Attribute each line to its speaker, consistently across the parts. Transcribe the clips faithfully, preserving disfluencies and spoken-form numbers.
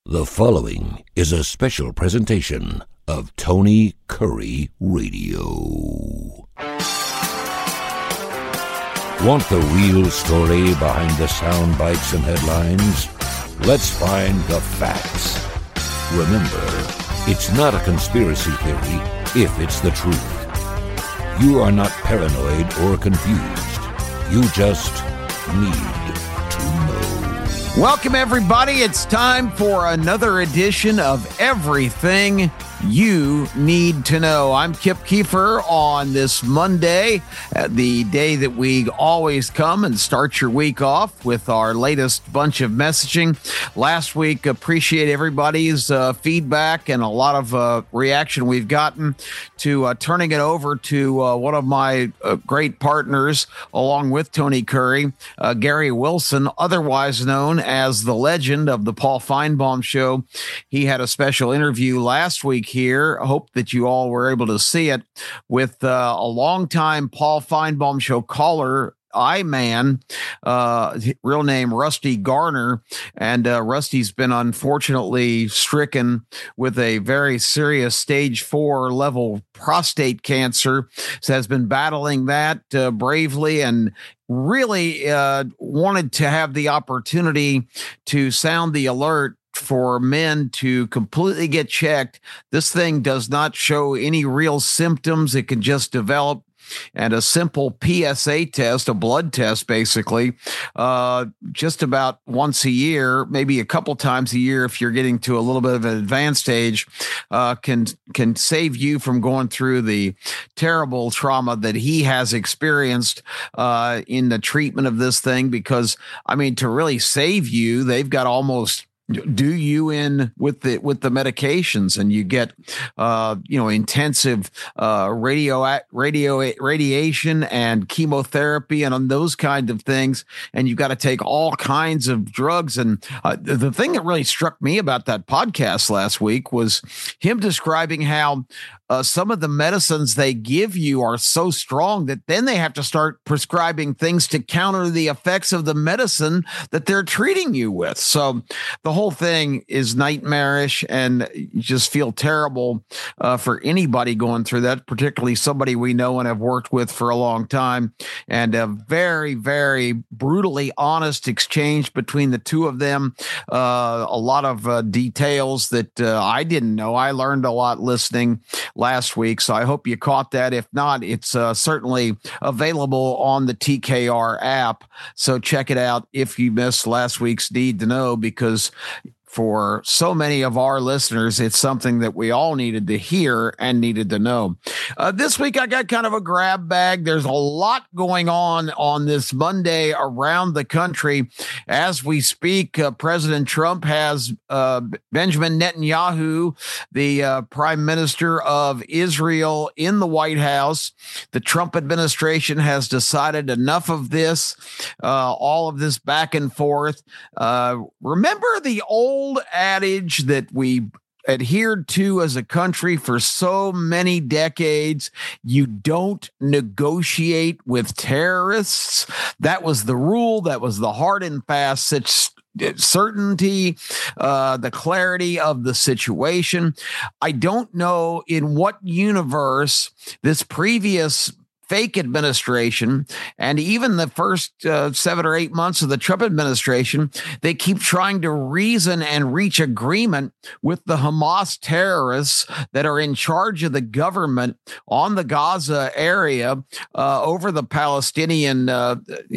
Speaker 1: The following is a special presentation of Tony Curry Radio. Want the real story behind the sound bites and headlines? Let's find the facts. Remember, it's not a conspiracy theory if it's the truth. You are not paranoid or confused. You just need to know.
Speaker 2: Welcome, everybody. It's time for another edition of Everything You Need to Know. I'm Kip Keefer on this Monday, uh, the day that we always come and start your week off with our latest bunch of messaging. Last week, appreciate everybody's uh, feedback and a lot of uh, reaction we've gotten to uh, turning it over to uh, one of my uh, great partners, along with Tony Curry, uh, Gary Wilson, otherwise known as the legend of the Paul Finebaum Show. He had a special interview last week here. I hope that you all were able to see it with uh, a longtime Paul Finebaum Show caller, I-Man, uh, real name Rusty Garner. And uh, Rusty's been unfortunately stricken with a very serious stage four level prostate cancer. So has been battling that uh, bravely and really uh, wanted to have the opportunity to sound the alert for men to completely get checked. This thing does not show any real symptoms. It can just develop. And a simple P S A test, a blood test, basically, uh, just about once a year, maybe a couple times a year, if you're getting to a little bit of an advanced stage, uh, can can save you from going through the terrible trauma that he has experienced uh, in the treatment of this thing. Because, I mean, to really save you, they've got almost do you in with the with the medications, and you get uh you know intensive uh radio radio radiation and chemotherapy and on those kind of things, and you've got to take all kinds of drugs. And uh, the thing that really struck me about that podcast last week was him describing how Uh, some of the medicines they give you are so strong that then they have to start prescribing things to counter the effects of the medicine that they're treating you with. So the whole thing is nightmarish, and you just feel terrible uh, for anybody going through that, particularly somebody we know and have worked with for a long time. And a very, very brutally honest exchange between the two of them. Uh, a lot of uh, details that uh, I didn't know. I learned a lot listening last week, so I hope you caught that. If not, it's uh, certainly available on the T K R app, so check it out if you missed last week's Need to Know, because for so many of our listeners, it's something that we all needed to hear and needed to know. Uh, this week, I got kind of a grab bag. There's a lot going on on this Monday around the country. As we speak, uh, President Trump has uh, Benjamin Netanyahu, the uh, prime minister of Israel, in the White House. The Trump administration has decided enough of this, uh, all of this back and forth. Uh, remember the old Old adage that we adhered to as a country for so many decades: you don't negotiate with terrorists. That was the rule. That was the hard and fast such certainty, uh, the clarity of the situation. I don't know in what universe this previous fake administration, and even the first uh, seven or eight months of the Trump administration, they keep trying to reason and reach agreement with the Hamas terrorists that are in charge of the government on the Gaza area uh, over the Palestinian uh,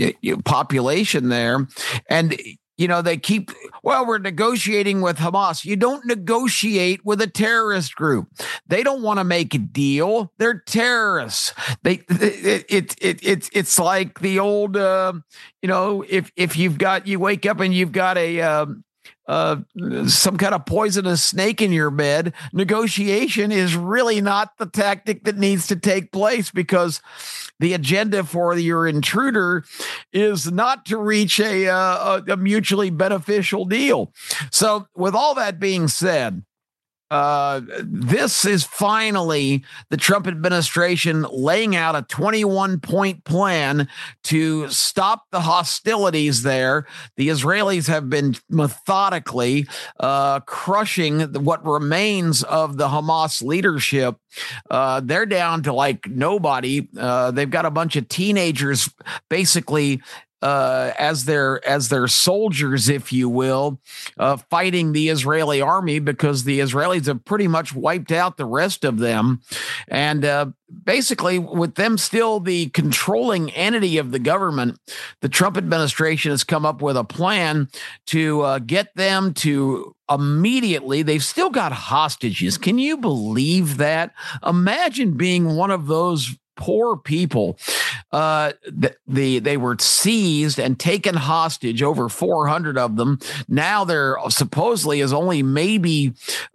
Speaker 2: population there. And you know, they keep, well, we're negotiating with Hamas. You don't negotiate with a terrorist group. They don't want to make a deal. They're terrorists. They, it, it, it, it's, it's like the old, uh, you know, if, if you've got, you wake up and you've got a, um, uh, some kind of poisonous snake in your bed, negotiation is really not the tactic that needs to take place, because the agenda for your intruder is not to reach a, uh, a mutually beneficial deal. So with all that being said, Uh, this is finally the Trump administration laying out a twenty-one point plan to stop the hostilities there. The Israelis have been methodically uh, crushing what remains of the Hamas leadership. Uh, they're down to like nobody. Uh, they've got a bunch of teenagers basically Uh, as their as their soldiers, if you will, uh, fighting the Israeli army, because the Israelis have pretty much wiped out the rest of them. And uh, basically, with them still the controlling entity of the government, the Trump administration has come up with a plan to uh, get them to immediately. They've still got hostages. Can you believe that? Imagine being one of those poor people. Uh, the, the they were seized and taken hostage, over four hundred of them. Now there supposedly is only maybe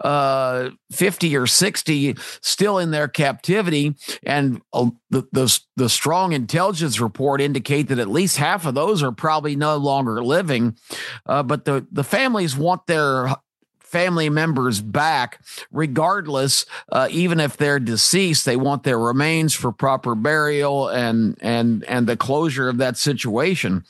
Speaker 2: uh, fifty or sixty still in their captivity. And uh, the, the, the strong intelligence report indicate that at least half of those are probably no longer living. Uh, but the, the families want their family members back, regardless, uh, even if they're deceased. They want their remains for proper burial and and and the closure of that situation.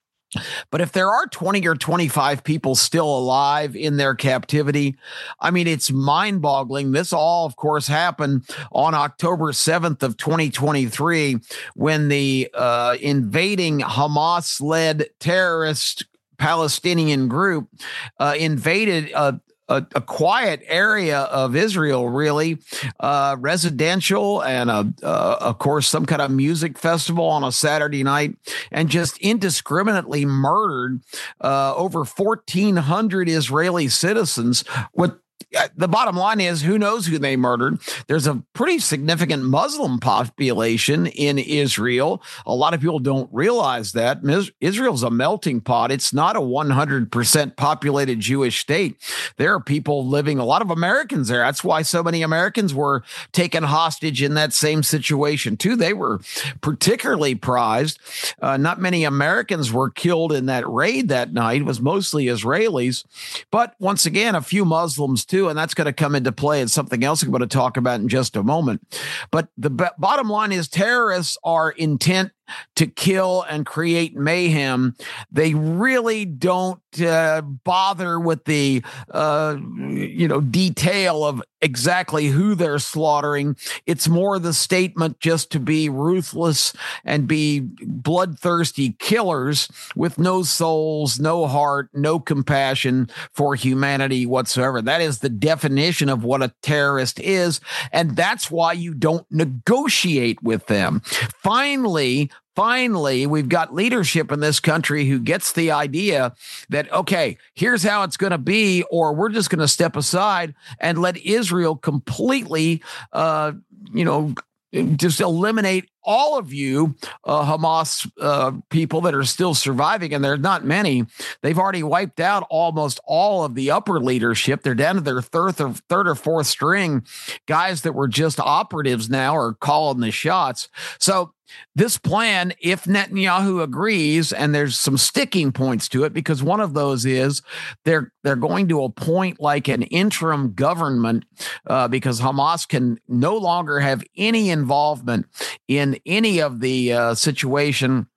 Speaker 2: But if there are twenty or twenty-five people still alive in their captivity, I mean, it's mind-boggling. This all, of course, happened on October seventh of twenty twenty-three, when the uh, invading Hamas-led terrorist Palestinian group uh, invaded a A, a quiet area of Israel, really, uh, residential, and a, uh, of course, some kind of music festival on a Saturday night, and just indiscriminately murdered uh, over fourteen hundred Israeli citizens. What the bottom line is, who knows who they murdered? There's a pretty significant Muslim population in Israel. A lot of people don't realize that. Israel's a melting pot. It's not a one hundred percent populated Jewish state. There are people living, a lot of Americans there. That's why so many Americans were taken hostage in that same situation, too. They were particularly prized. Uh, not many Americans were killed in that raid that night. It was mostly Israelis. But once again, a few Muslims, too. And that's going to come into play in something else I'm going to talk about in just a moment. But the b- bottom line is, terrorists are intent to kill and create mayhem. They really don't uh, bother with the, uh, you know, detail of exactly who they're slaughtering. It's more the statement just to be ruthless and be bloodthirsty killers with no souls, no heart, no compassion for humanity whatsoever. That is the definition of what a terrorist is. And that's why you don't negotiate with them. Finally, Finally, we've got leadership in this country who gets the idea that, okay, here's how it's going to be, or we're just going to step aside and let Israel completely, uh, you know, just eliminate all of you uh, Hamas uh, people that are still surviving, and there's not many. They've already wiped out almost all of the upper leadership. They're down to their third or, third or fourth string. Guys that were just operatives now are calling the shots. So this plan, if Netanyahu agrees, and there's some sticking points to it, because one of those is they're they're going to appoint like an interim government uh, because Hamas can no longer have any involvement in any of the uh, situation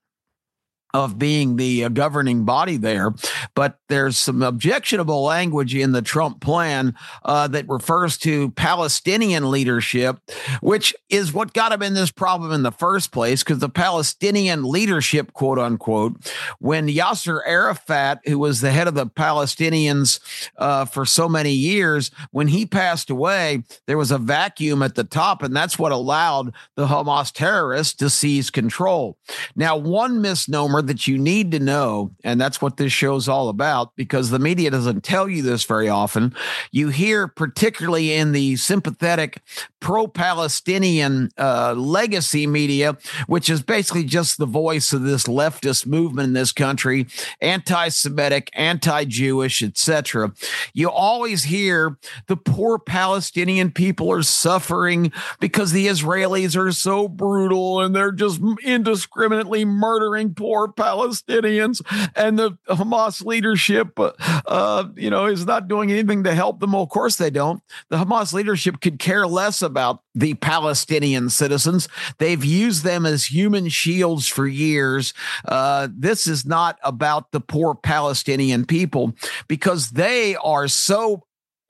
Speaker 2: of being the uh, governing body there. But there's some objectionable language in the Trump plan uh, that refers to Palestinian leadership, which is what got him in this problem in the first place, because the Palestinian leadership, quote unquote, when Yasser Arafat, who was the head of the Palestinians uh, for so many years, when he passed away, there was a vacuum at the top, and that's what allowed the Hamas terrorists to seize control. Now, one misnomer that you need to know, and that's what this show's all about, because the media doesn't tell you this very often. You hear, particularly in the sympathetic pro-Palestinian uh, legacy media, which is basically just the voice of this leftist movement in this country, anti-Semitic, anti-Jewish, et cetera. You always hear the poor Palestinian people are suffering because the Israelis are so brutal and they're just indiscriminately murdering poor Palestinians, and the Hamas leadership, uh, you know, is not doing anything to help them. Well, of course they don't. The Hamas leadership could care less about the Palestinian citizens. They've used them as human shields for years. Uh, this is not about the poor Palestinian people, because they are so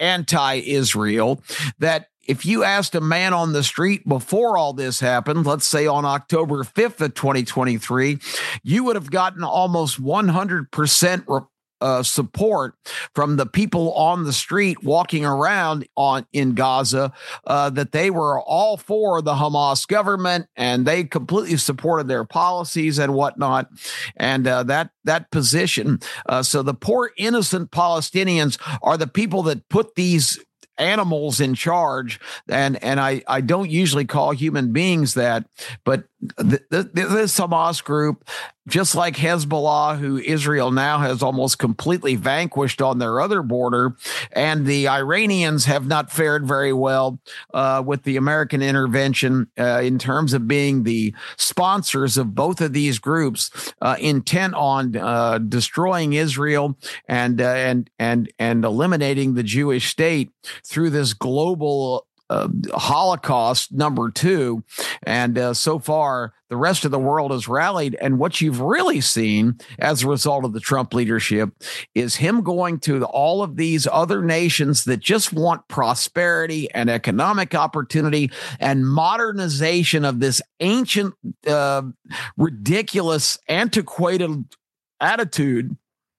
Speaker 2: anti-Israel that if you asked a man on the street before all this happened, let's say on October fifth of twenty twenty-three, you would have gotten almost one hundred percent uh, support from the people on the street walking around on in Gaza, uh, that they were all for the Hamas government and they completely supported their policies and whatnot. And uh, that that position. Uh, so the poor innocent Palestinians are the people that put these animals in charge, and and I, I don't usually call human beings that, but the, the, this Hamas group, just like Hezbollah, who Israel now has almost completely vanquished on their other border, and the Iranians have not fared very well uh, with the American intervention uh, in terms of being the sponsors of both of these groups, uh, intent on uh, destroying Israel and uh, and and and eliminating the Jewish state through this global Uh, Holocaust number two. And uh, so far, the rest of the world has rallied. And what you've really seen as a result of the Trump leadership is him going to all of these other nations that just want prosperity and economic opportunity and modernization of this ancient, uh, ridiculous, antiquated attitude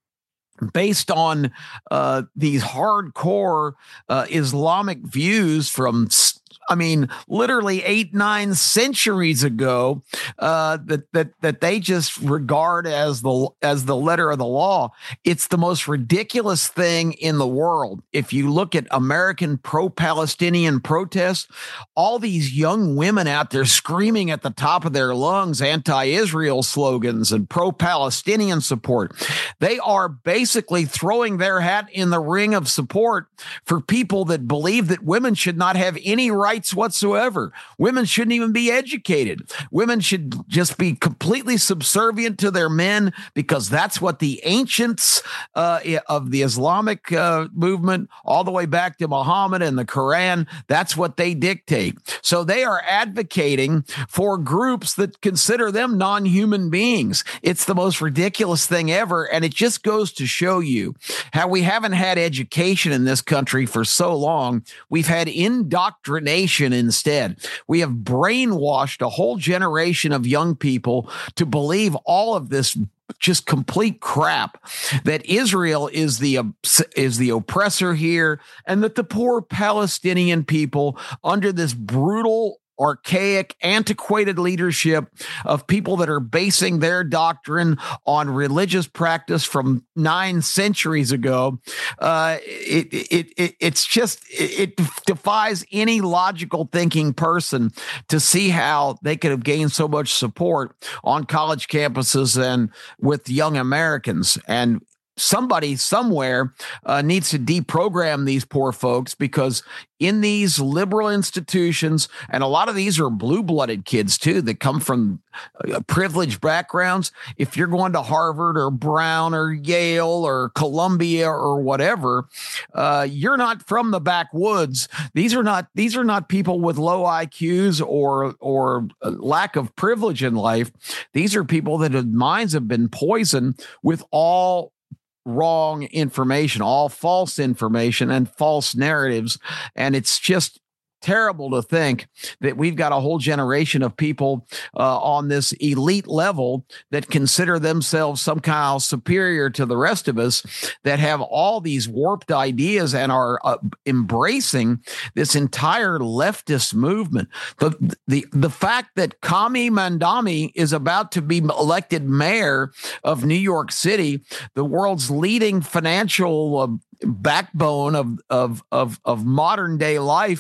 Speaker 2: based on uh, these hardcore uh, Islamic views from, I mean, literally eight, nine centuries ago, uh, that that that they just regard as the as the letter of the law. It's the most ridiculous thing in the world. If you look at American pro-Palestinian protests, all these young women out there screaming at the top of their lungs anti-Israel slogans and pro-Palestinian support, they are basically throwing their hat in the ring of support for people that believe that women should not have any right whatsoever. Women shouldn't even be educated. Women should just be completely subservient to their men, because that's what the ancients uh, of the Islamic uh, movement, all the way back to Muhammad and the Quran, that's what they dictate. So they are advocating for groups that consider them non-human beings. It's the most ridiculous thing ever, and it just goes to show you how we haven't had education in this country for so long. We've had indoctrination instead. We have brainwashed a whole generation of young people to believe all of this just complete crap, that Israel is the is the oppressor here, and that the poor Palestinian people, under this brutal, archaic, antiquated leadership of people that are basing their doctrine on religious practice from nine centuries ago, uh, it, it, it it's just it, it defies any logical thinking person to see how they could have gained so much support on college campuses and with young Americans. And somebody somewhere uh, needs to deprogram these poor folks, because in these liberal institutions, and a lot of these are blue-blooded kids too that come from uh, privileged backgrounds. If you're going to Harvard or Brown or Yale or Columbia or whatever, uh, you're not from the backwoods. These are not these are not people with low I Qs or or lack of privilege in life. These are people that have minds have been poisoned with all wrong information, all false information and false narratives. And it's just terrible to think that we've got a whole generation of people uh, on this elite level that consider themselves somehow superior to the rest of us, that have all these warped ideas and are uh, embracing this entire leftist movement. The, the, the fact that Kami Mandami is about to be elected mayor of New York City, the world's leading financial uh, backbone of, of, of, of modern day life for the last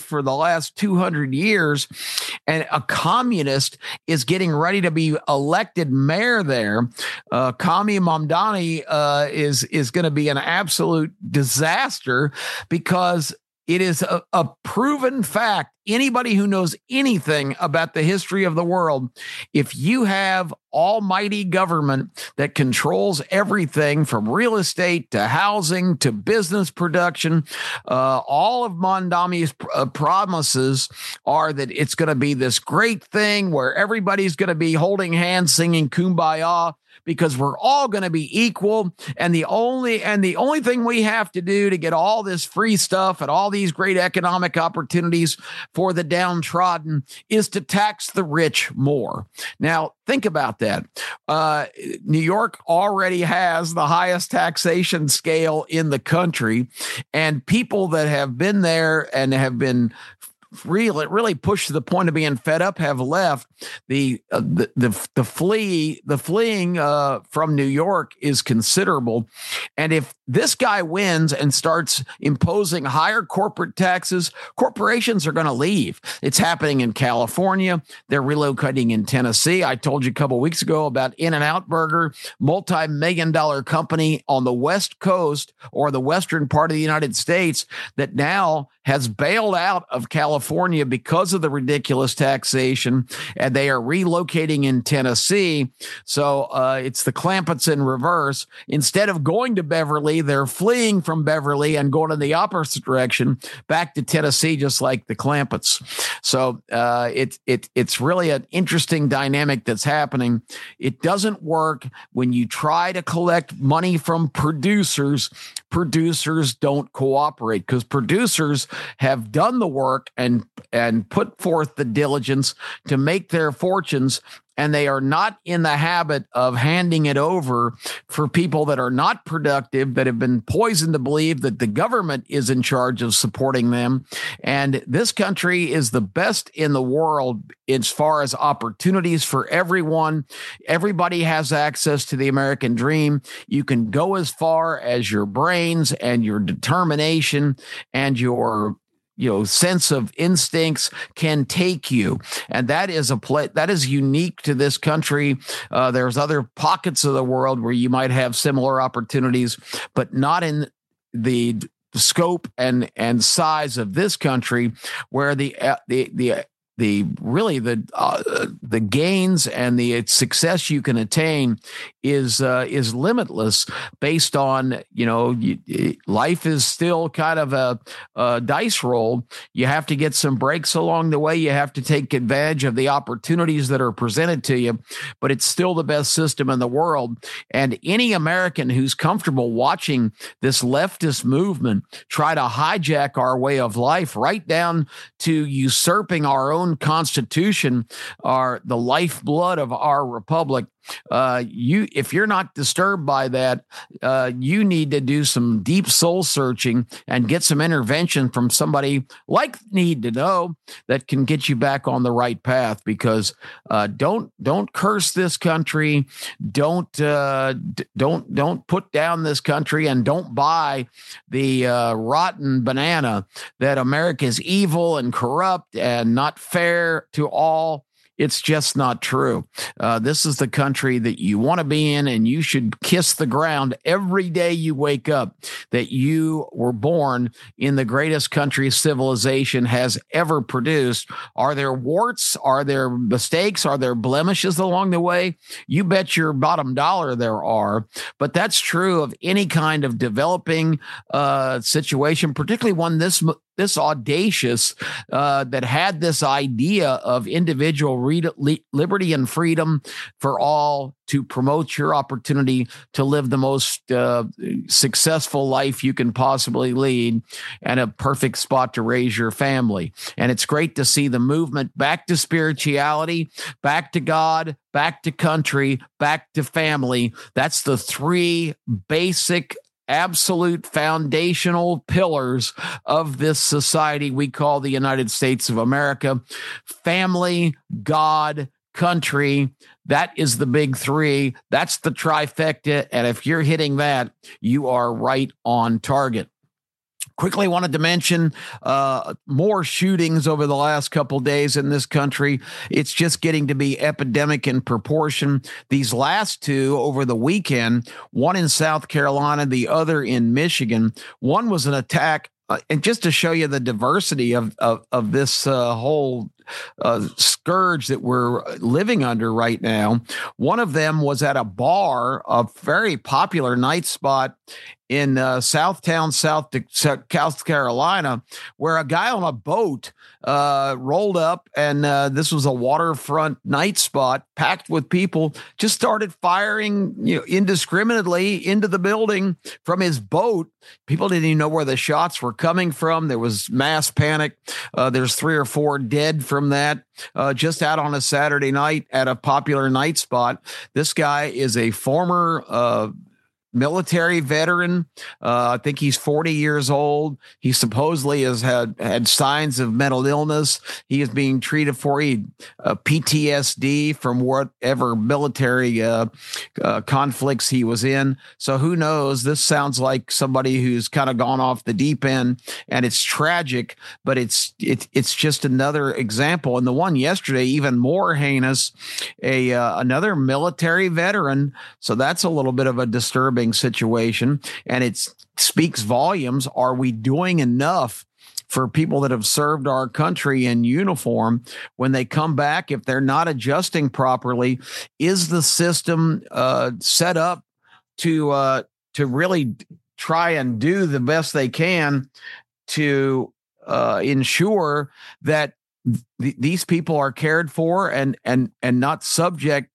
Speaker 2: last two hundred years, and a communist is getting ready to be elected mayor there. Uh, Kami Mamdani uh, is, is going to be an absolute disaster because it is a, a proven fact. Anybody who knows anything about the history of the world, if you have almighty government that controls everything from real estate to housing to business production, uh, all of Mamdani's uh, promises are that it's going to be this great thing where everybody's going to be holding hands, singing Kumbaya, because we're all going to be equal. And the only and the only thing we have to do to get all this free stuff and all these great economic opportunities for the downtrodden is to tax the rich more. Now, think about that. Uh, New York already has the highest taxation scale in the country, and people that have been there and have been really, really pushed to the point of being fed up have left. The uh, the, the the flee the fleeing uh, from New York is considerable, and if this guy wins and starts imposing higher corporate taxes, corporations are going to leave. It's happening in California. They're relocating in Tennessee. I told you a couple of weeks ago about In-N-Out Burger, multi-million dollar company on the West Coast or the western part of the United States that now has bailed out of California because of the ridiculous taxation, and they are relocating in Tennessee. So uh, it's the Clampetts in reverse. Instead of going to Beverly, they're fleeing from Beverly and going in the opposite direction back to Tennessee, just like the Clampetts. So uh, it, it, it's really an interesting dynamic that's happening. It doesn't work when you try to collect money from producers. Producers don't cooperate because producers have done the work and and put forth the diligence to make their fortunes, and they are not in the habit of handing it over for people that are not productive, that have been poisoned to believe that the government is in charge of supporting them. And this country is the best in the world as far as opportunities for everyone. Everybody has access to the American dream. You can go as far as your brains and your determination and your you know, sense of instincts can take you. And that is a play that is unique to this country. Uh, there's other pockets of the world where you might have similar opportunities, but not in the scope and, and size of this country, where the, uh, the, the, the really the uh, the gains and the success you can attain is uh, is limitless based on, you know, you, life is still kind of a, a dice roll. You have to get some breaks along the way. You have to take advantage of the opportunities that are presented to you, but it's still the best system in the world. And any American who's comfortable watching this leftist movement try to hijack our way of life right down to usurping our own Constitution, are the lifeblood of our republic. Uh, you, if you're not disturbed by that, uh, you need to do some deep soul searching and get some intervention from somebody like Need to Know that can get you back on the right path. Because uh, don't don't curse this country, don't uh, d- don't don't put down this country, and don't buy the uh, rotten banana that America is evil and corrupt and not fair to all. It's just not true. Uh, this is the country that you want to be in, and you should kiss the ground every day you wake up that you were born in the greatest country civilization has ever produced. Are there warts? Are there mistakes? Are there blemishes along the way? You bet your bottom dollar there are. But that's true of any kind of developing uh, situation, particularly one this this audacious, uh, that had this idea of individual re- li- liberty and freedom for all, to promote your opportunity to live the most uh, successful life you can possibly lead, and a perfect spot to raise your family. And it's great to see the movement back to spirituality, back to God, back to country, back to family. That's the three basic absolute foundational pillars of this society we call the United States of America. Family, God, country. That is the big three. That's the trifecta. And if you're hitting that, you are right on target. Quickly wanted to mention uh, more shootings over the last couple of days in this country. It's just getting to be epidemic in proportion. These last two over the weekend, one in South Carolina, the other in Michigan. One was an attack. Uh, and just to show you the diversity of of, of this uh, whole uh, scourge that we're living under right now, one of them was at a bar, a very popular night spot in uh, Southtown, South, South Carolina, where a guy on a boat uh, rolled up, and uh, this was a waterfront night spot packed with people, just started firing, you know, indiscriminately into the building from his boat. People didn't even know where the shots were coming from. There was mass panic. Uh, there's three or four dead from that, uh, just out on a Saturday night at a popular night spot. This guy is a former uh military veteran. Uh, I think he's forty years old. He supposedly has had, had signs of mental illness. He is being treated for he, uh, P T S D from whatever military uh, uh, conflicts he was in. So who knows? This sounds like somebody who's kind of gone off the deep end, and it's tragic, but it's it, it's just another example. And the one yesterday, even more heinous, a uh, another military veteran. So that's a little bit of a disturbing situation, and it speaks volumes. Are we doing enough for people that have served our country in uniform when they come back? If they're not adjusting properly, is the system uh, set up to uh, to really try and do the best they can to uh, ensure that th- these people are cared for and and and not subject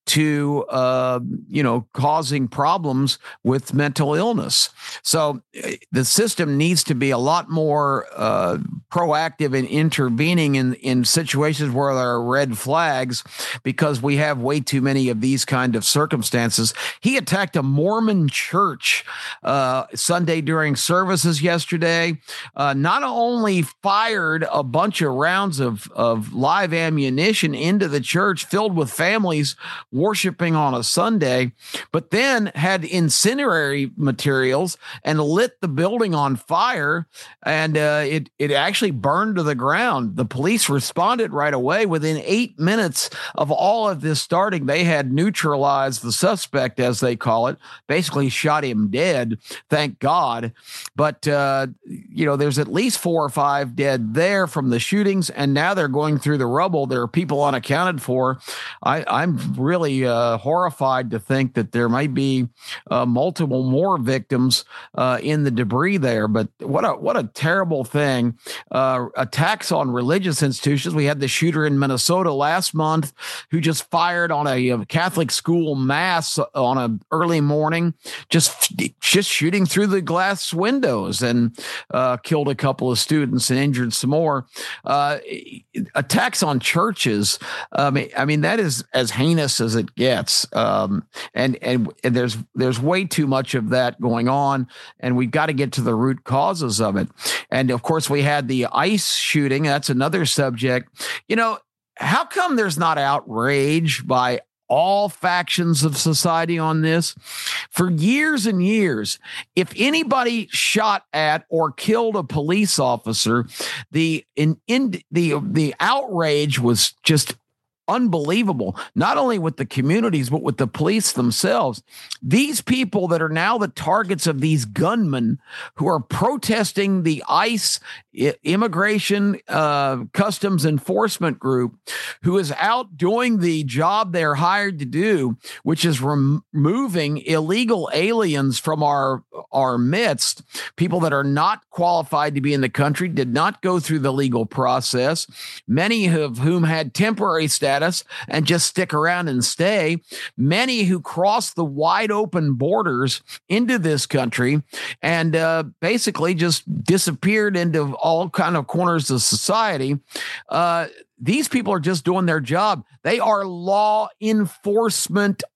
Speaker 2: to, uh, you know, causing problems with mental illness? So uh, the system needs to be a lot more uh, proactive in intervening in, in situations where there are red flags, because we have way too many of these kind of circumstances. He attacked a Mormon church uh, Sunday during services yesterday, uh, not only fired a bunch of rounds of, of live ammunition into the church filled with families worshiping on a Sunday, but then had incendiary materials and lit the building on fire, and uh, it it actually burned to the ground. The police responded right away. Within eight minutes of all of this starting, they had neutralized the suspect, as they call it, basically shot him dead, thank God. But, uh, you know, there's at least four or five dead there from the shootings, and now they're going through the rubble. There are people unaccounted for. I, I'm really Uh, horrified to think that there might be uh, multiple more victims uh, in the debris there. But what a what a terrible thing. Uh, attacks on religious institutions. We had the shooter in Minnesota last month who just fired on a, a Catholic school mass on an early morning, just just shooting through the glass windows, and uh, killed a couple of students and injured some more. Uh, attacks on churches. Um, I mean, that is as heinous as it gets, um, and, and and there's there's way too much of that going on, and we've got to get to the root causes of it. And of course, we had the ICE shooting. That's another subject. You know, how come there's not outrage by all factions of society on this? For years and years, if anybody shot at or killed a police officer, the in, in the the outrage was just unbelievable, not only with the communities, but with the police themselves. These people that are now the targets of these gunmen who are protesting the ICE immigration uh, customs enforcement group, who is out doing the job they're hired to do, which is rem- removing illegal aliens from our, our midst, people that are not qualified to be in the country, did not go through the legal process, many of whom had temporary status and just stick around and stay, many who cross the wide open borders into this country and uh, basically just disappeared into all kind of corners of society. Uh, these people are just doing their job. They are law enforcement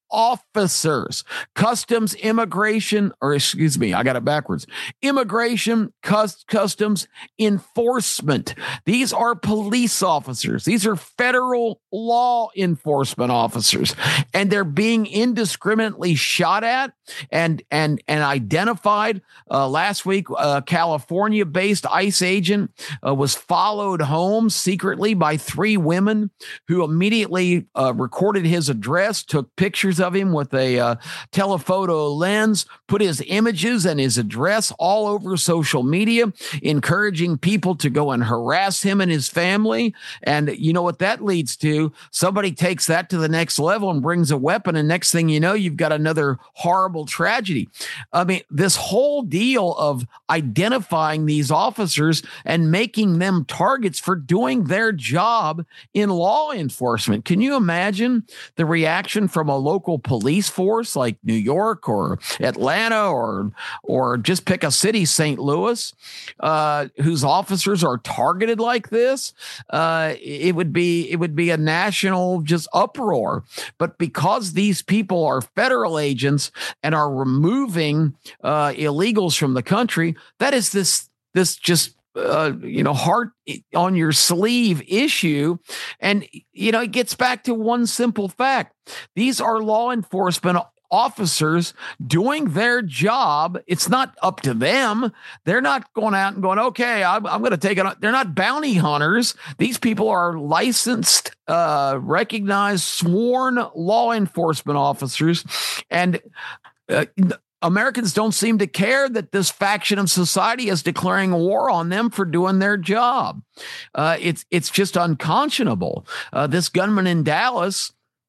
Speaker 2: officers, customs, immigration, or excuse me, I got it backwards. Immigration, cus- customs, enforcement. These are police officers. These are federal law enforcement officers, and they're being indiscriminately shot at and and and identified. Uh, last week, a California-based ICE agent uh, was followed home secretly by three women who immediately uh, recorded his address, took pictures of him with a uh, telephoto lens, put his images and his address all over social media, encouraging people to go and harass him and his family. And you know what that leads to? Somebody takes that to the next level and brings a weapon, and next thing you know, you've got another horrible tragedy. I mean, this whole deal of identifying these officers and making them targets for doing their job in law enforcement. Can you imagine the reaction from a local police force like New York or Atlanta or or just pick a city, Saint Louis, uh, whose officers are targeted like this? Uh, it would be it would be a national just uproar. But because these people are federal agents and are removing uh, illegals from the country, that is this this just Uh, you know, heart on your sleeve issue. And, you know, it gets back to one simple fact. These are law enforcement officers doing their job. It's not up to them. They're not going out and going, okay, I'm, I'm going to take it on. They're not bounty hunters. These people are licensed, uh, recognized, sworn law enforcement officers. And, uh, Americans don't seem to care that this faction of society is declaring war on them for doing their job. Uh, it's it's just unconscionable. Uh, this gunman in Dallas,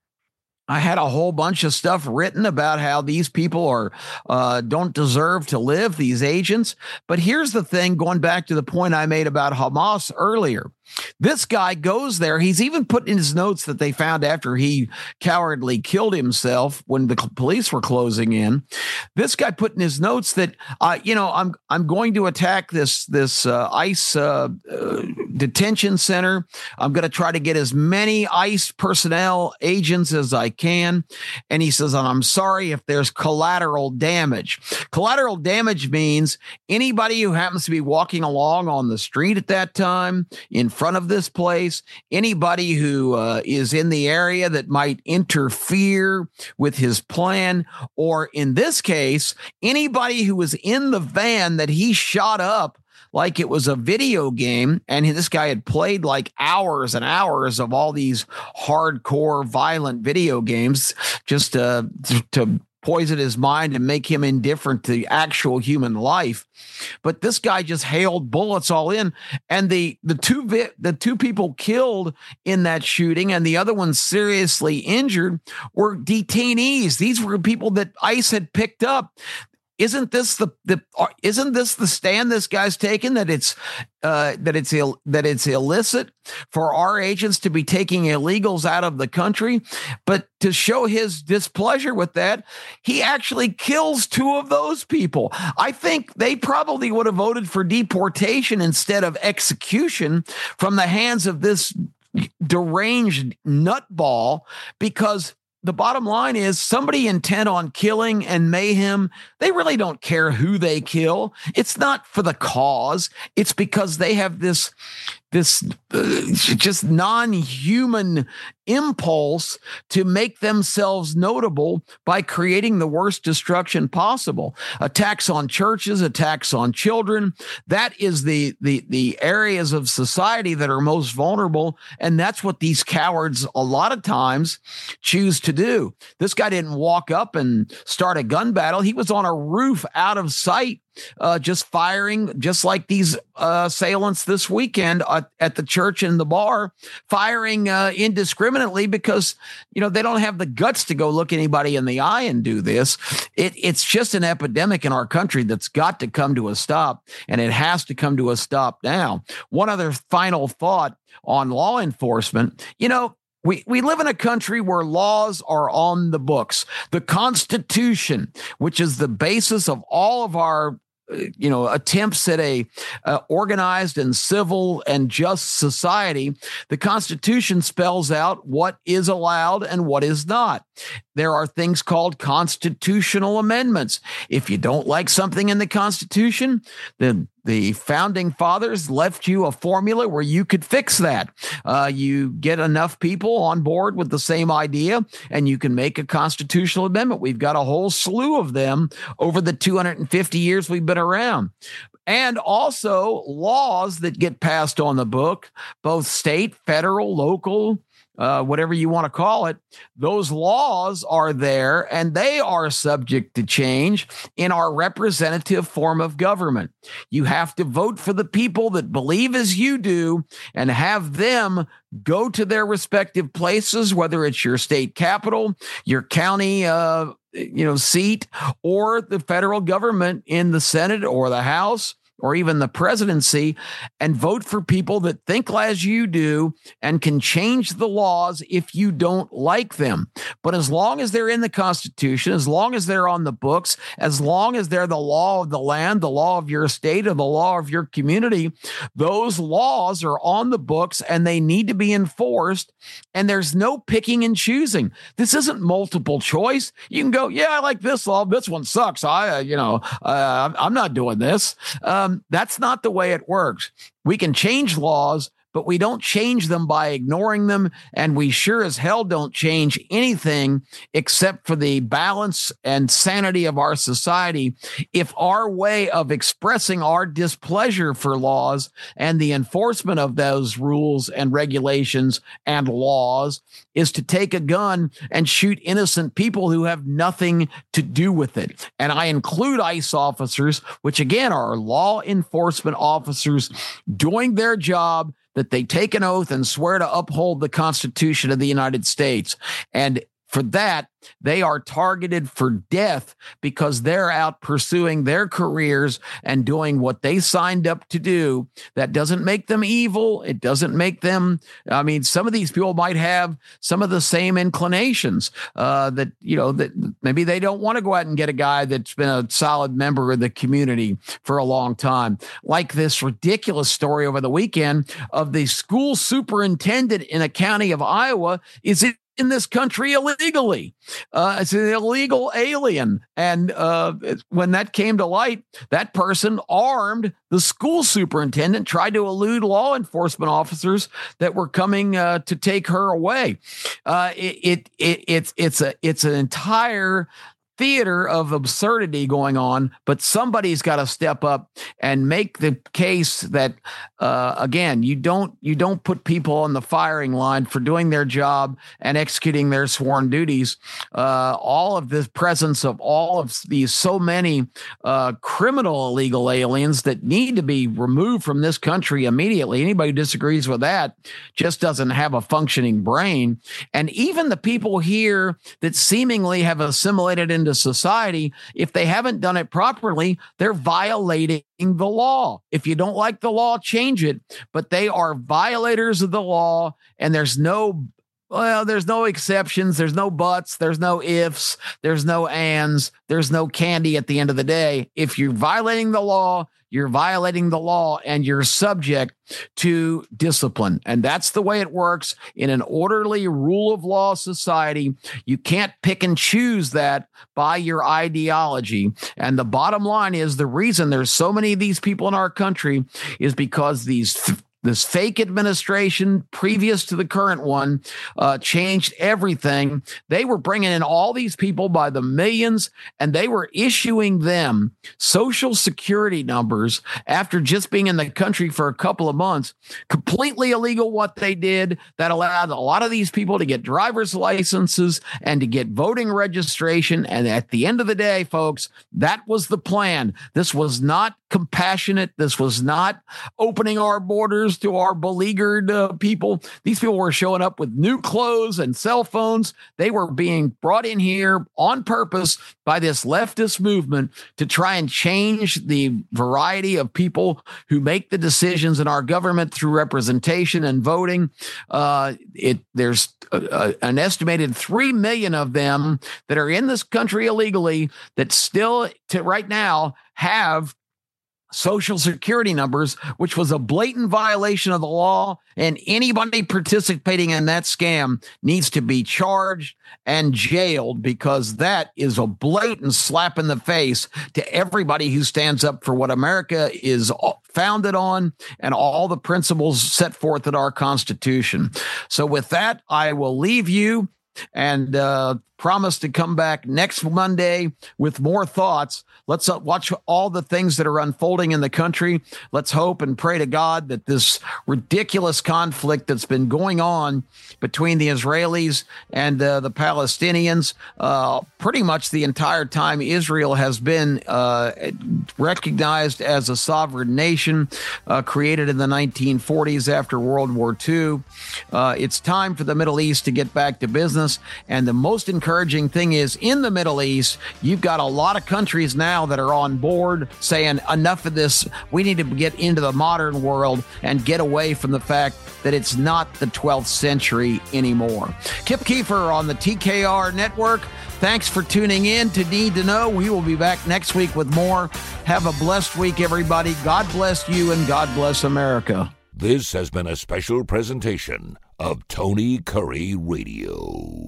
Speaker 2: I had a whole bunch of stuff written about how these people are uh, don't deserve to live, these agents. But here's the thing, going back to the point I made about Hamas earlier. This guy goes there. He's even put in his notes that they found after he cowardly killed himself when the police were closing in. This guy put in his notes that, uh, you know, I'm I'm going to attack this this uh, ICE uh, uh, detention center. I'm going to try to get as many ICE personnel agents as I can. And he says, and I'm sorry if there's collateral damage. Collateral damage means anybody who happens to be walking along on the street at that time in front of this place, anybody who uh, is in the area that might interfere with his plan, or in this case, anybody who was in the van that he shot up like it was a video game, and this guy had played like hours and hours of all these hardcore violent video games just uh, to, to poison his mind and make him indifferent to actual human life. But this guy just hailed bullets all in, and the the two vi- the two people killed in that shooting and the other one seriously injured were detainees. These were people that ICE had picked up. Isn't this the the isn't this the stand this guy's taken, that it's uh, that it's Ill, that it's illicit for our agents to be taking illegals out of the country? But to show his displeasure with that, he actually kills two of those people. I think they probably would have voted for deportation instead of execution from the hands of this deranged nutball, because the bottom line is somebody intent on killing and mayhem, they really don't care who they kill. It's not for the cause. It's because they have this, this uh, just non-human impulse to make themselves notable by creating the worst destruction possible. Attacks on churches, attacks on children. That is the, the, the areas of society that are most vulnerable. And that's what these cowards a lot of times choose to do. This guy didn't walk up and start a gun battle. He was on a roof out of sight, uh, just firing, just like these uh, assailants this weekend uh, at the church and the bar, firing uh, indiscriminately because, you know, they don't have the guts to go look anybody in the eye and do this. It, it's just an epidemic in our country that's got to come to a stop, and it has to come to a stop now. One other final thought on law enforcement. You know, We we live in a country where laws are on the books. The Constitution, which is the basis of all of our, you know, attempts at a uh, organized and civil and just society, the Constitution spells out what is allowed and what is not. there are things called constitutional amendments. If you don't like something in the Constitution, then the founding fathers left you a formula where you could fix that. Uh, you get enough people on board with the same idea, and you can make a constitutional amendment. We've got a whole slew of them over the two hundred fifty years we've been around. And also laws that get passed on the book, both state, federal, local, Uh, whatever you want to call it, those laws are there and they are subject to change in our representative form of government. You have to vote for the people that believe as you do and have them go to their respective places, whether it's your state capital, your county uh, you know, seat, or the federal government in the Senate or the House, or even the presidency, and vote for people that think as you do and can change the laws if you don't like them. But as long as they're in the Constitution, as long as they're on the books, as long as they're the law of the land, the law of your state, or the law of your community, those laws are on the books and they need to be enforced. And there's no picking and choosing. This isn't multiple choice. You can go, yeah, I like this law. This one sucks. I, uh, you know, uh, I'm not doing this. Um, That's not the way it works. We can change laws, but we don't change them by ignoring them. And we sure as hell don't change anything except for the balance and sanity of our society if our way of expressing our displeasure for laws and the enforcement of those rules and regulations and laws is to take a gun and shoot innocent people who have nothing to do with it. And I include ICE officers, which again are law enforcement officers doing their job, that they take an oath and swear to uphold the Constitution of the United States. And for that, they are targeted for death because they're out pursuing their careers and doing what they signed up to do. That doesn't make them evil. It doesn't make them, I mean, some of these people might have some of the same inclinations uh, that, you know, that maybe they don't want to go out and get a guy that's been a solid member of the community for a long time. Like this ridiculous story over the weekend of the school superintendent in a county of Iowa is it in this country illegally. Uh, it's an illegal alien. And uh, when that came to light, that person armed the school superintendent, tried to elude law enforcement officers that were coming uh, to take her away. Uh, it, it, it, it's, it's, a, it's an entire theater of absurdity going on, but somebody's got to step up and make the case that, uh, again, you don't you don't put people on the firing line for doing their job and executing their sworn duties. Uh, all of the presence of all of these so many uh, criminal illegal aliens that need to be removed from this country immediately. Anybody who disagrees with that just doesn't have a functioning brain. And even the people here that seemingly have assimilated in into society, if they haven't done it properly, they're violating the law. If you don't like the law, change it. But they are violators of the law, and there's no Well, there's no exceptions. There's no buts. There's no ifs. There's no ands. There's no candy at the end of the day. If you're violating the law, you're violating the law and you're subject to discipline. And that's the way it works in an orderly rule of law society. You can't pick and choose that by your ideology. And the bottom line is the reason there's so many of these people in our country is because these This fake administration, previous to the current one, uh, changed everything. They were bringing in all these people by the millions, and they were issuing them Social Security numbers after just being in the country for a couple of months. Completely illegal what they did. That allowed a lot of these people to get driver's licenses and to get voting registration. And at the end of the day, folks, that was the plan. This was not compassionate. This was not opening our borders to our beleaguered uh, people. These people were showing up with new clothes and cell phones. They were being brought in here on purpose by this leftist movement to try and change the variety of people who make the decisions in our government through representation and voting. Uh, it there's a, a, an estimated three million of them that are in this country illegally that still, to right now, have Social Security numbers, which was a blatant violation of the law, and anybody participating in that scam needs to be charged and jailed, because that is a blatant slap in the face to everybody who stands up for what America is founded on and all the principles set forth in our Constitution. So with that, I will leave you and uh, promise to come back next Monday with more thoughts. Let's uh, watch all the things that are unfolding in the country. Let's hope and pray to God that this ridiculous conflict that's been going on between the Israelis and uh, the Palestinians, uh, pretty much the entire time Israel has been uh, recognized as a sovereign nation, uh, created in the nineteen forties after World War Two. Uh, it's time for the Middle East to get back to business. And the most encouraging thing is, in the Middle East, you've got a lot of countries now that are on board saying enough of this. We need to get into the modern world and get away from the fact that it's not the twelfth century anymore. Kip Keefer on the T K R Network. Thanks for tuning in to Need to Know. We will be back next week with more. Have a blessed week, everybody. God bless you and God bless America.
Speaker 1: This has been a special presentation of Tony Curry Radio.